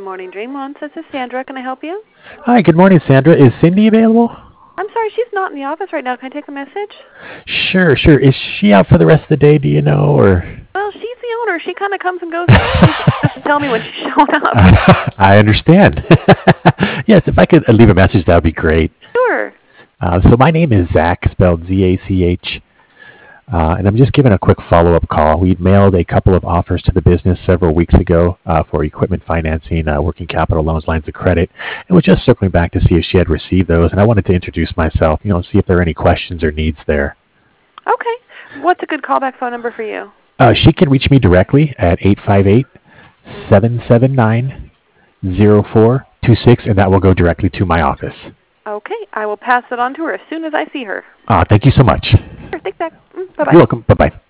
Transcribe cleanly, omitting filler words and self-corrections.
Morning Dream Launch. This is Sandra. Can I help you? Hi, good morning, Sandra. Is Cindy available? I'm sorry, she's not in the office right now. Can I take a message? Sure. Is she out for the rest of the day, do you know, or? Well, she's the owner. She kind of comes and goes. She doesn't tell me when she's showing up. I understand. Yes, if I could leave a message, that would be great. Sure. So my name is Zach, spelled Z-A-C-H, and I'm just giving a quick follow-up call. We mailed a couple of offers to the business several weeks ago for equipment financing, working capital loans, lines of credit, and we're just circling back to see if she had received those, and I wanted to introduce myself, see if there are any questions or needs there. Okay. What's a good callback phone number for you? She can reach me directly at 858-779-0426, and that will go directly to my office. Okay. I will pass it on to her as soon as I see her. Thank you so much. Sure. Thanks, Zach. Bye-bye. You're welcome. Bye-bye.